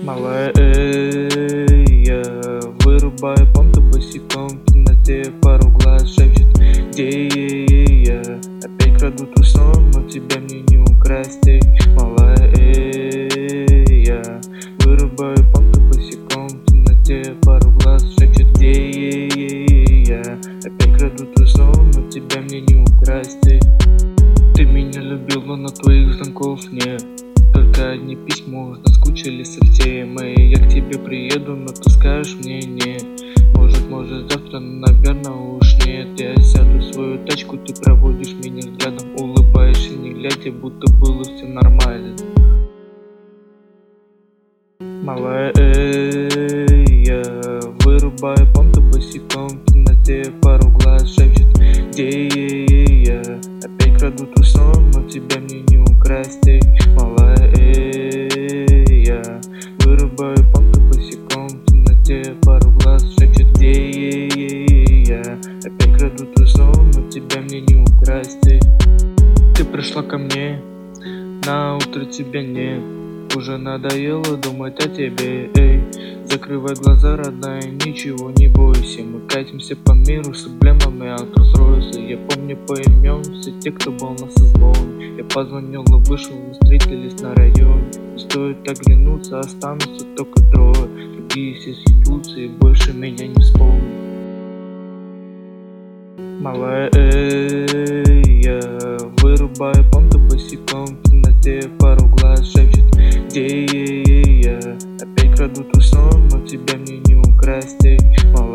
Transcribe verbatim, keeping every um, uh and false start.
Малая, я вырубаю понты босиком в темноте, пару глаз шепчет, где я? Опять краду твой сон, но тебя мне не украсть, эй. Малая, я вырубаю понты босиком в темноте, пару глаз шепчет, где я? Опять краду твой сон, но тебя мне не украсть, эй. Ты меня любила, но твоих звонков нет. Только одни письма, наскучили совсем. И я к тебе приеду, но ты скажешь мне нет. Может, может завтра, но наверное уж нет. Я сяду в свою тачку, ты проводишь меня взглядом, улыбаешься не глядя, будто было все нормально. Малая, я вырубаю понты босиком в темноте, пару глаз шепчет, где я? Опять краду твой сон, но тебя мне не украсть, эй. Малая, я вырубаю понты босиком в темноте, пару глаз шепчет, где я? Опять краду твой сон, но тебя мне не украсть, эй. Ты пришла ко мне, на утро тебя нет. Уже надоело думать о тебе, эй. Закрывай глаза, родная, ничего не бойся. Мы катимся по миру с эмблемами от Rolls-Royce. Я помню по имен все те, кто был на созвоне. Я позвонил и вышел, мы встретились на районе. Не стоит оглянуться, останутся только трое. Другие все съебутся и больше меня не вспомнят. Малая, я вырубаю понты босиком в темноте, пару глаз шепчет, где я? Опять краду твой сон, но тебя мне не украсть, эй.